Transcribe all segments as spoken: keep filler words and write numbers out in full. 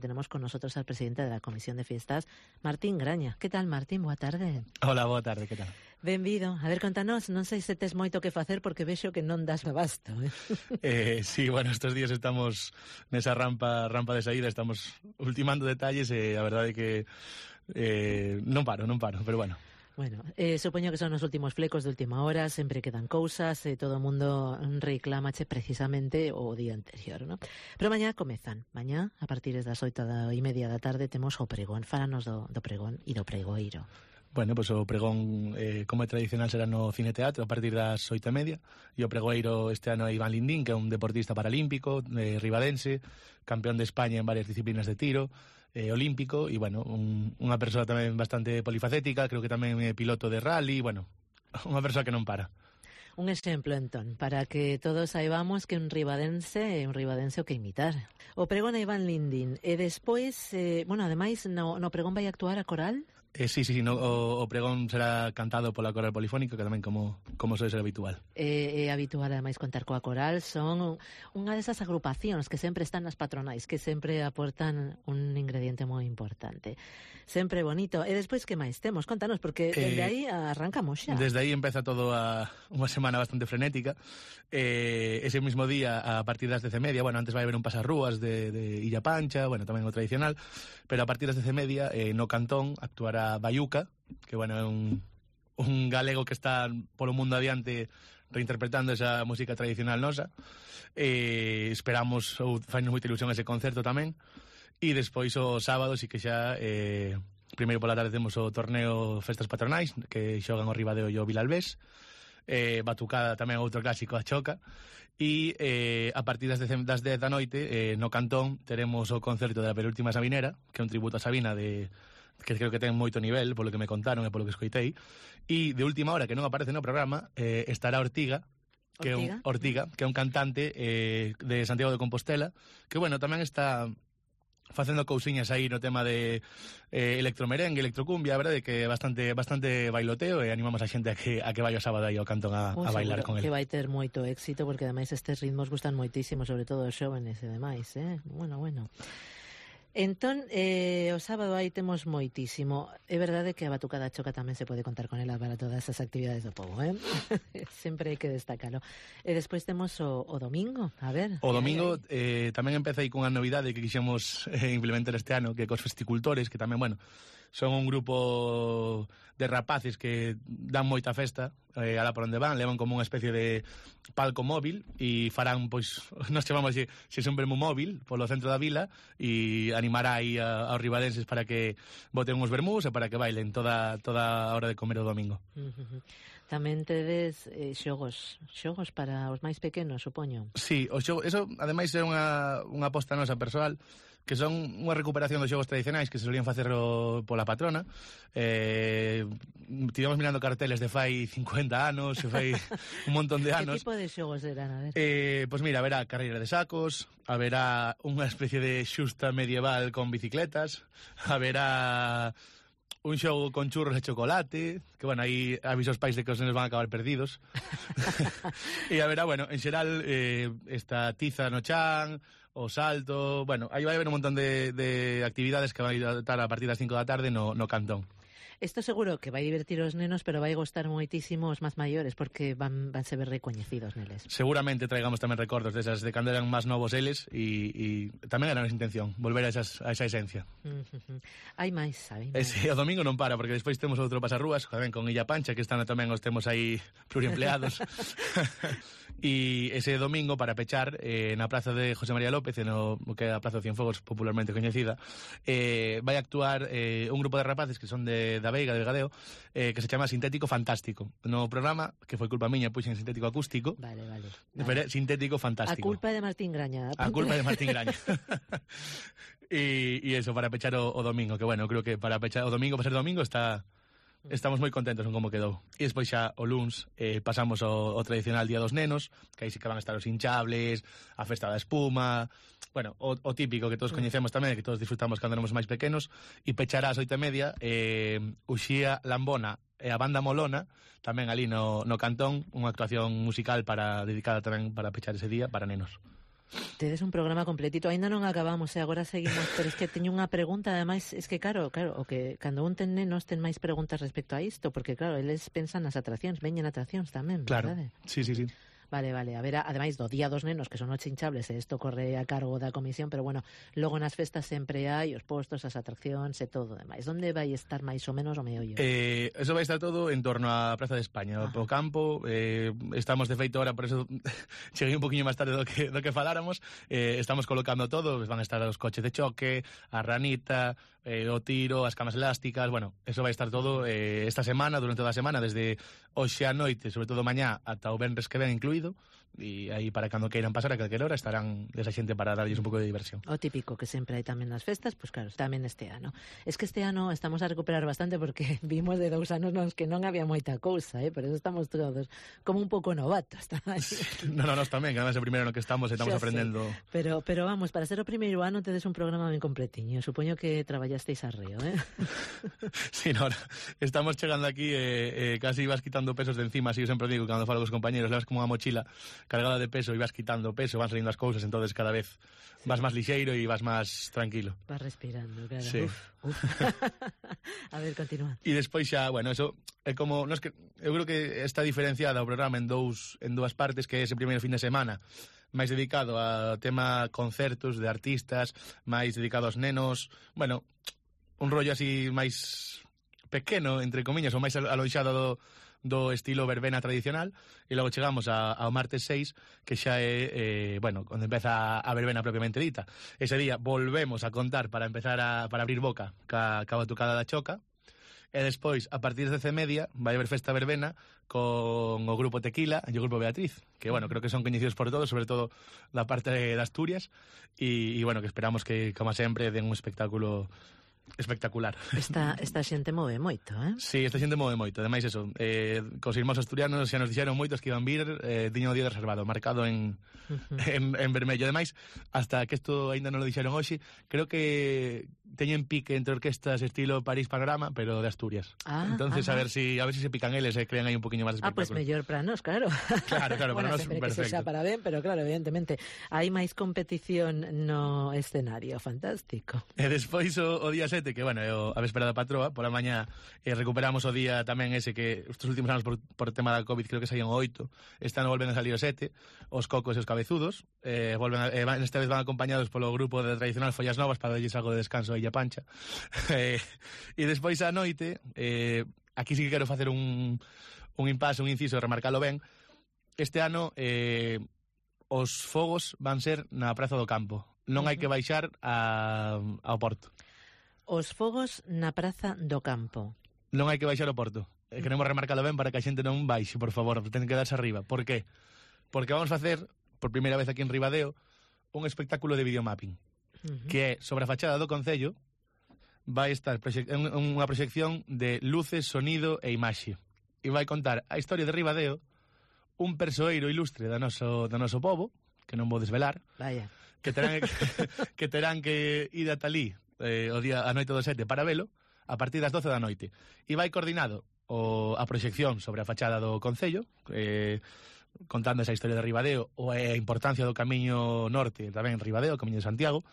Tenemos con nosotros al presidente de la Comisión de Fiestas, Martín Graña. Que tal, Martín? Boa tarde. Hola, boa tarde, que tal? Benvido. A ver, contanos, non sei se tes moito que facer porque vexo que non das abasto. Eh? eh, sí, bueno, estos días estamos nesa rampa rampa de saída, estamos ultimando detalles e a verdade é que eh, non paro, non paro, pero bueno. Bueno, eh, supoño que son os últimos flecos de última hora, sempre quedan cousas e todo o mundo reclamache precisamente o día anterior, ¿no? Pero mañá comezan. Mañá, a partir das oito e media da tarde, temos o pregón. Fálanos do, do pregón e do pregoeiro. Bueno, pois pues o pregón, eh, como é tradicional, será no Cine Teatro a partir das oito e media. E o pregoeiro este ano é Iván Lindín, que é un deportista paralímpico, eh, ribadense, campeón de España en varias disciplinas de tiro, eh, olímpico, e, bueno, un, unha persoa tamén bastante polifacética, creo que tamén é piloto de rally, bueno, unha persoa que non para. Un exemplo, entón, para que todos saibamos que un ribadense é un ribadense o que imitar. O pregón é Iván Lindín, e despois, eh, bueno, ademais, no, no pregón vai actuar a coral? Eh, sí, sí, no, o, o pregón será cantado pola coral polifónica, que tamén como, como soe ser habitual. É, é habitual, ademais, contar coa coral. Son unha desas agrupacións que sempre están nas patronais, que sempre aportan un ingrediente moi importante. Sempre bonito. E despois, que máis temos? Contanos, porque desde eh, aí arrancamos xa. Desde aí empeza todo a unha semana bastante frenética. Eh, ese mismo día, a partir das dez e media, bueno, antes vai haber un pasarrúas de, de Illa Pancha, bueno, tamén o tradicional, pero a partir das dez e media, eh, no Cantón, actuará Bayuca, que, bueno, é un, un galego que está polo mundo adiante reinterpretando esa música tradicional nosa. Eh, esperamos, ou fainos moita ilusión ese concerto tamén. E despois o sábado sí que xa eh, primeiro pola tarde temos o torneo Festas Patronais, que xogan o Ribadeo e o Vilalbés, eh, Batucada tamén outro clásico, a Choca, e eh, a partir das dez da noite eh, no Cantón teremos o concerto da penúltima Sabinera, que é un tributo a Sabina de, que creo que ten moito nivel polo que me contaron e polo que escoitei, e de última hora, que non aparece no programa, eh, estará Ortiga, que Ortiga? é un, Ortiga, que é un cantante eh, de Santiago de Compostela, que, bueno, tamén está facendo cousiñas aí no tema de eh, electromerengue, electrocumbia, a verdade que é bastante bastante bailoteo, e animamos a xente a que a que vai o sábado aí ao Cantón a, a bailar con ele. Que vai ter moito éxito, porque ademais estes ritmos gustan moitísimo, sobre todo os xóvenes e demais, eh? Bueno, bueno. Entón, eh, o sábado aí temos moitísimo. É verdade que a Batucada Choca tamén se pode contar con ela para todas as actividades do povo, eh? Sempre hai que destacalo. E despois temos o, o domingo, a ver. O domingo eh, tamén empeza aí cunha novidade que quixemos eh, implementar este ano, que cos festicultores, que tamén, bueno, son un grupo de rapaces que dan moita festa, eh, alá por onde van, levan como unha especie de palco móvil e farán, pois, nos chamamos xe, xe sempre un móvil polo centro da vila, e animará aí a, aos ribadenses para que boten uns vermús e para que bailen toda, toda a hora de comer o domingo. Uh-huh. Tamén tedes eh, xogos, xogos para os máis pequenos, supoño. Sí, o xogo, eso ademais é unha, unha aposta nosa persoal, que son unha recuperación dos xogos tradicionais que se solían facer pola patrona. Eh, tivemos mirando carteles de fai cincuenta anos, e fai un montón de anos. Que tipo de xogos eran? A ver. Eh, pois mira, haberá carreira de sacos, haberá unha especie de xusta medieval con bicicletas, haberá un xogo con churros e chocolate, que, bueno, aí aviso aos pais de que os nenos van a acabar perdidos. E haberá, bueno, en xeral, eh, esta tiza no chan, o salto, bueno, aí vai haber un montón de, de actividades que vai a estar a partir das cinco da tarde no, no Cantón. Isto seguro que vai divertir os nenos, pero vai gostar moitísimo os máis maiores, porque van, van se ver recoñecidos neles. Seguramente traigamos tamén recordos desas de cando eran máis novos eles, e, e tamén era a nosa intención, volver a, esas, a esa esencia. Uh-huh. Hai máis, sabe? Ese, o domingo non para, porque despois temos outro pasarrúas, tamén con Illa Pancha, que están tamén os temos aí pluriempleados. E ese domingo, para pechar, eh, na praza de José María López, no, que é a Praza de Cienfogos popularmente coñecida, eh, vai actuar eh, un grupo de rapaces que son de, da Veiga, de Gadeo, eh, que se chama Sintético Fantástico. No programa, que foi culpa miña, puxen Sintético Acústico. Vale, vale. vale. Pero Sintético Fantástico. A culpa de Martín Graña. A culpa de Martín Graña. E eso, para pechar o, o domingo, que, bueno, creo que para pechar o domingo, para ser domingo, está... Estamos moi contentos con como quedou. E despois xa o luns eh, pasamos o, o tradicional Día dos Nenos, que aí sí que van a estar os hinchables, a festa da espuma, bueno, o, o típico que todos coñecemos tamén, que todos disfrutamos cando éramos máis pequenos. E pechará ás oito e media eh, Uxía Lambona e a banda Molona, tamén ali no, no Cantón, unha actuación musical para dedicada tamén para pechar ese día para nenos. Tedes un programa completito, aínda non acabamos, e agora seguimos, pero es que teño unha pregunta, ademais, es que claro, claro, o que cando un ten nenos ten máis preguntas respecto a isto, porque claro, eles pensan nas atraccións, veñen atraccións tamén, Claro, verdade? sí, sí, sí. Vale, vale, a ver, ademais do Día dos Nenos, que son os chinchables, e isto corre a cargo da comisión, pero bueno, logo nas festas sempre hai os postos, as atraccións e todo demais. Onde vai estar máis ou menos o meollo? Eh, eso vai estar todo en torno á Praza de España, Ajá. o campo. Eh, estamos de feito ahora, por eso cheguei un poquinho máis tarde do que, do que faláramos. Eh, estamos colocando todo, van a estar os coches de choque, a ranita, eh, o tiro, as camas elásticas. Bueno, eso vai estar todo eh, esta semana, durante toda a semana, desde hoxe a noite, sobre todo mañá, ata o venres que ven incluído. E aí para cando queiran pasar a calquera hora estarán desa xente para darlles un pouco de diversión. O típico que sempre hai tamén nas festas, pois pues claro, tamén este ano. Es que este ano estamos a recuperar bastante porque vimos de dous anos nos que non había moita cousa, eh? Por eso estamos todos como un pouco novatos. No, no, nos tamén, que además é o primeiro no que estamos e estamos Xa aprendendo. Sei. Pero, pero vamos, para ser o primeiro ano tedes un programa ben completiño. Supoño que traballasteis a río, eh? Sí, no, estamos chegando aquí e eh, eh, casi ibas quitando pesos de encima, así eu sempre digo cando falo cos compañeros, levas como unha mochila cargada de peso e vas quitando peso, van saliendo as cousas, entonces cada vez vas máis lixeiro e vas máis tranquilo. Vas respirando, claro. Sí. Uf, uf. A ver, continúa. E despois xa, bueno, eso é como, no es que eu creo que está diferenciada o programa en dous en dúas partes, que é ese primeiro fin de semana máis dedicado a tema concertos de artistas, máis dedicado aos nenos, bueno, un rollo así máis pequeno, entre comiñas, ou máis aloixado do do estilo verbena tradicional, e logo chegamos a, ao martes seis, que xa é, eh, bueno, onde empeza a verbena propiamente dita. Ese día volvemos a contar para empezar a, para abrir boca ca, ca batucada da choca, e despois, a partir de dez e media, vai haber festa verbena con o grupo Tequila e o grupo Beatriz, que, bueno, creo que son coñecidos por todos, sobre todo da parte de Asturias, e, e bueno, que esperamos que, como sempre, den un espectáculo espectacular. Esta, esta xente move moito, eh? Sí, esta xente move moito. Ademais, eso, eh, cos irmãos asturianos xa nos dixeron moitos que iban vir, eh, tiño o día reservado, marcado en, uh-huh. en, en vermello. Ademais, hasta que isto aínda non lo dixeron hoxe, creo que teñen pique entre orquestas estilo París Panorama, pero de Asturias. Ah, entonces, ah, a ver si a ver si se pican eles e eh, crean aí un poquinho máis de espectáculo. Ah, pues mellor para nós, claro. Claro, claro, para bueno, nós perfecto. Que sexa para ben, pero claro, evidentemente, hai máis competición no escenario, fantástico. E despois o, o día sete, que, bueno, é o, a véspera da patroa, pola mañá eh, recuperamos o día tamén ese que estes últimos anos por, por tema da COVID creo que saían o oito, este ano volven a salir o sete, os cocos e os cabezudos, eh, volven a, eh, van, esta vez van acompañados polo grupo de tradicional Follas Novas para darlles algo de descanso a Illa Pancha. eh, e despois a noite, eh, aquí sí que quero facer un, un impasse, un inciso, remarcalo ben, este ano eh, os fogos van ser na Praza do Campo, non hai que baixar a, ao Porto. Os fogos na Praza do Campo. Non hai que baixar ao Porto. Eh, queremos remarcalo ben para que a xente non baixe, por favor, ten que darse arriba. Por qué? Porque vamos a facer, por primeira vez aquí en Ribadeo, un espectáculo de videomapping, uh-huh. que é sobre a fachada do Concello, vai estar proxec- unha proxección de luces, sonido e imaxe. E vai contar a historia de Ribadeo, un persoeiro ilustre do noso, do noso povo, que non vou desvelar, Vaya. que terán que, que terán que ir ata ali eh, o día a noite do sete para velo a partir das doce da noite. E vai coordinado o, a proxección sobre a fachada do Concello, eh, contando esa historia de Ribadeo ou a importancia do camiño norte, tamén Ribadeo, o camiño de Santiago.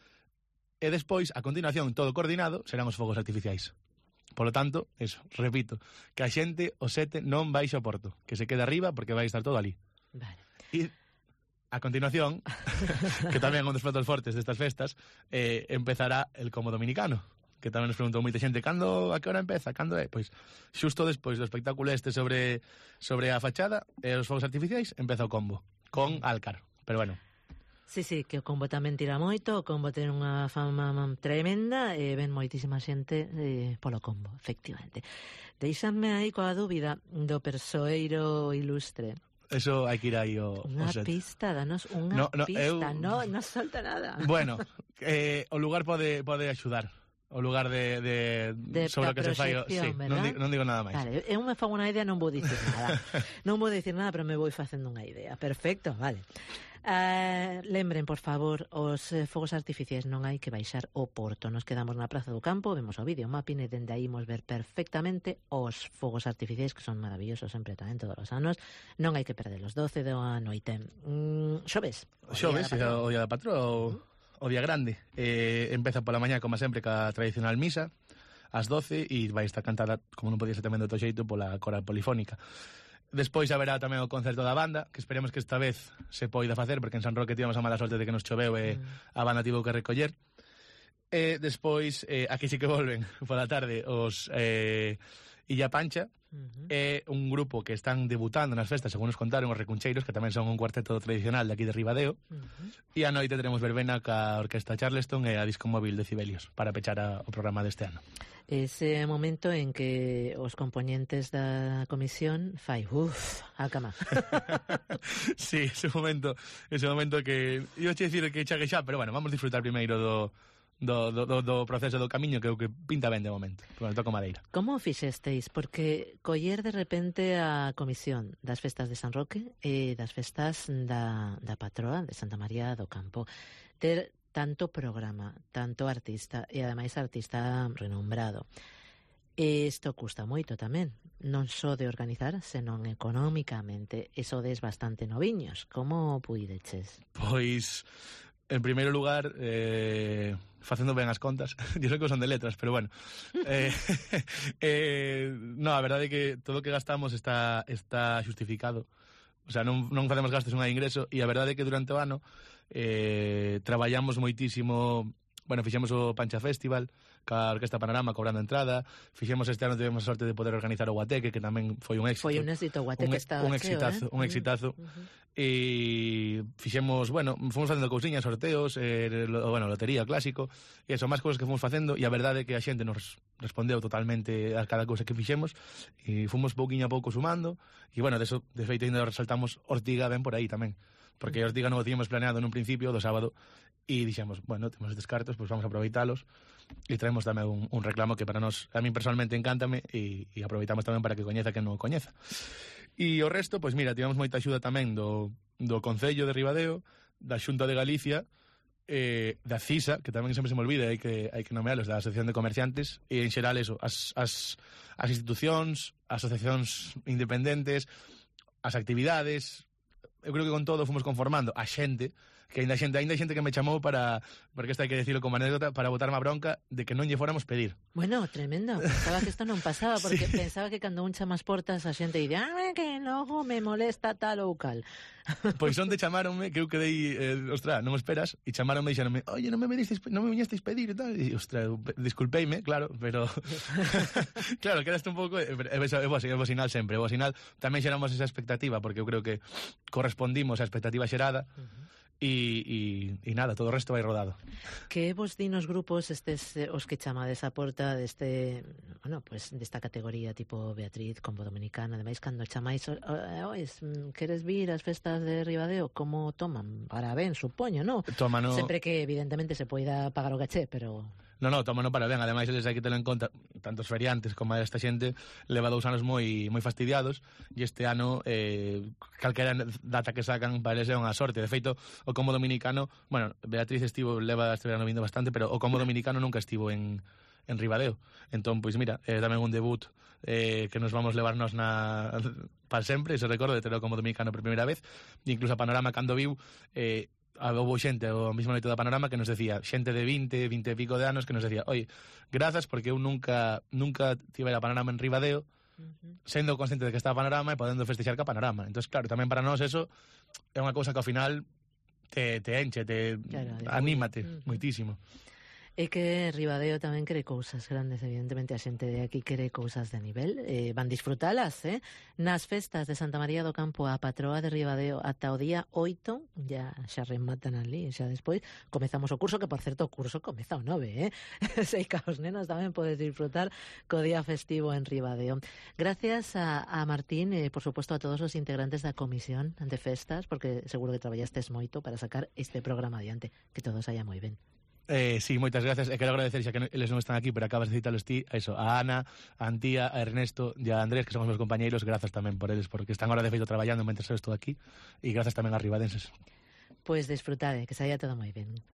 E despois, a continuación, todo coordinado, serán os fogos artificiais. Por lo tanto, eso, repito, que a xente o sete non baixe ao Porto, que se quede arriba porque vai estar todo ali. Vale. E a continuación, que tamén é un dos platos fortes destas festas, eh, empezará el Combo Dominicano, que tamén nos preguntou moita xente, cando, a que hora empeza, cando é? Pois, xusto despois do espectáculo este sobre sobre a fachada e os fogos artificiais, empeza o combo, con Alcar. Pero bueno. Sí, sí, que o combo tamén tira moito, o combo ten unha fama tremenda e ven moitísima xente eh, polo combo, efectivamente. Deixadme aí coa dúbida do persoeiro ilustre. Eso hai que ir aí o, unha o set. pista, danos unha no, no, pista, eu... no, non solta nada. Bueno, eh, o lugar pode, pode axudar. O lugar de, de, de sobre o que se fai. Sí, non digo, non digo nada máis. Vale, eu me fago unha idea, non vou dicir nada. non vou dicir nada, pero me vou facendo unha idea. Perfecto, vale. Uh, lembren, por favor, os eh, fogos artificiais non hai que baixar o Porto. Nos quedamos na Praza do Campo, vemos o vídeo mapping e dende aí imos ver perfectamente os fogos artificiais, que son maravillosos sempre tamén todos os anos. Non hai que perder os doce da noite. Mm, xoves. Xoves, o día da patroa, o, o día grande. Eh, empeza pola mañá, como sempre, ca tradicional misa, ás doce, e vai estar cantada, como non podía ser tamén de outro xeito, pola coral polifónica. Despois haberá tamén o concerto da banda, que esperemos que esta vez se poida facer, porque en San Roque tivemos a mala sorte de que nos choveu e mm. a banda tivo que recoller. E despois, eh, aquí sí que volven pola tarde os eh, Illa Pancha, uh-huh. e un grupo que están debutando nas festas, según nos contaron, os Recuncheiros, que tamén son un cuarteto tradicional de aquí de Ribadeo, uh-huh. e a noite teremos verbena ca Orquesta Charleston e a Disco Móvil de Cibelios para pechar a, o programa deste ano. Ese momento en que os componentes da comisión fai uff, a cama. Sí, ese momento, ese momento que eu che dicir que xa que xa, pero bueno, vamos disfrutar primeiro do do, do, do, do proceso do camiño, que é o que pinta ben de momento. Bueno, toco madeira. Como fixesteis? Porque coller de repente a comisión das festas de San Roque e das festas da, da patroa de Santa María do Campo, ter tanto programa, tanto artista, e ademais artista renombrado. E isto custa moito tamén, non só de organizar, senón económicamente, e sodes bastante noviños. Como puideches? Pois, en primeiro lugar, eh, facendo ben as contas, yo sei que son de letras, pero bueno, eh, eh, no, a verdade é que todo o que gastamos está, está justificado. O sea, non, non facemos gastos un ingreso, e a verdade é que durante o ano eh, traballamos moitísimo. Bueno, fixemos o Pancha Festival ca Orquesta Panorama cobrando entrada. Fixemos este ano, tivemos a sorte de poder organizar o Guateque, que tamén foi un éxito. Foi un éxito, o Guateque estaba un exitazo, eh? un exitazo. Uh-huh. E fixemos, bueno, fomos facendo cousiñas, sorteos, eh, lo, bueno, lotería, clásico, e eso, máis cousas que fomos facendo, e a verdade é que a xente nos respondeu totalmente a cada cousa que fixemos, e fomos pouquiño a pouco sumando, e bueno, de, eso, de feito ainda resaltamos Ortiga ben por aí tamén, porque Ortiga non o tiñamos planeado nun principio do sábado, e dixemos, bueno, temos estes cartos, pois pues vamos a aproveitalos, e traemos tamén un, un reclamo que para nós, a min personalmente encántame, e, e aproveitamos tamén para que coñeza que non o coñeza. E o resto, pois pues mira, tivemos moita axuda tamén do, do Concello de Ribadeo, da Xunta de Galicia, eh, da CISA, que tamén sempre se me olvida, hai que, hai que nomealos, da Asociación de Comerciantes, e en xeral eso, as, as, as institucións, asociacións independentes, as actividades. Eu creo que con todo fomos conformando a xente, que ainda xente, ainda xente que me chamou para, porque isto hai que decirlo como anécdota, para botarme a bronca de que non lle fóramos pedir. Bueno, tremendo. Pensaba que isto non pasaba, porque sí. Pensaba que cando un chama as portas a xente dice, ah, que logo me molesta tal ou cal. Pois onde chamaronme, que eu quedei, eh, ostra, non me esperas, e chamaronme e dixeronme, oye, non me venisteis, non me viñesteis pedir e tal, e ostra, disculpeime, claro, pero claro, quedaste un pouco, é bo sinal sempre, é bo sinal, tamén xeramos esa expectativa, porque eu creo que correspondimos á expectativa xerada. Uh-huh. E, e, e nada, todo o resto vai rodado. Que vos din os grupos estes eh, os que chamades a porta deste, bueno, pues desta categoría tipo Beatriz, Combo Dominicana, ademais cando chamáis, ois, queres vir ás festas de Ribadeo, como toman? Para ben, supoño, non? Tómano... Sempre que evidentemente se poida pagar o caché, pero... No, no, tómano para ben, ademais eles hai que telo en conta, tanto os feriantes como esta xente leva dous anos moi moi fastidiados, e este ano eh, calquera data que sacan para eles é unha sorte. De feito, o Combo Dominicano, bueno, Beatriz estivo, leva este verano vindo bastante, pero o Combo Dominicano nunca estivo en, en Ribadeo. Entón, pois mira, é tamén un debut eh, que nos vamos levarnos na para sempre, se recordo de ter o Combo Dominicano por primeira vez, e incluso a Panorama cando viu eh, houve xente o mesmo noite da Panorama que nos decía, xente de vinte, vinte e pico de anos que nos decía, oi, grazas porque eu nunca nunca tivera Panorama en Ribadeo, uh-huh. sendo consciente de que está a Panorama e podendo festexar ca Panorama. Entón, claro, tamén para nós eso é unha cousa que ao final te, te enche, te claro, anímate uh-huh. moitísimo. É que Ribadeo tamén quere cousas grandes, evidentemente a xente de aquí quere cousas de nivel, eh, van disfrutalas, eh? Nas festas de Santa María do Campo, a patroa de Ribadeo ata o día oito, ya xa rematan ali, xa despois comezamos o curso, que por certo o curso comeza o nove, eh? Sei que os nenos tamén podes disfrutar co día festivo en Ribadeo. Gracias a, a Martín e, eh, por suposto, a todos os integrantes da comisión de festas, porque seguro que traballastes moito para sacar este programa adiante, que todo saia moi ben. Eh, sí, moitas gracias, e quero agradecer xa que eles non están aquí, pero acabas de citarlos ti, a eso, a Ana, a Antía, a Ernesto e a Andrés, que son os meus compañeiros, grazas tamén por eles, porque están ahora de feito traballando mentre eu estou aquí, e grazas tamén a ribadenses. Pois disfrutade, que saia todo moi ben.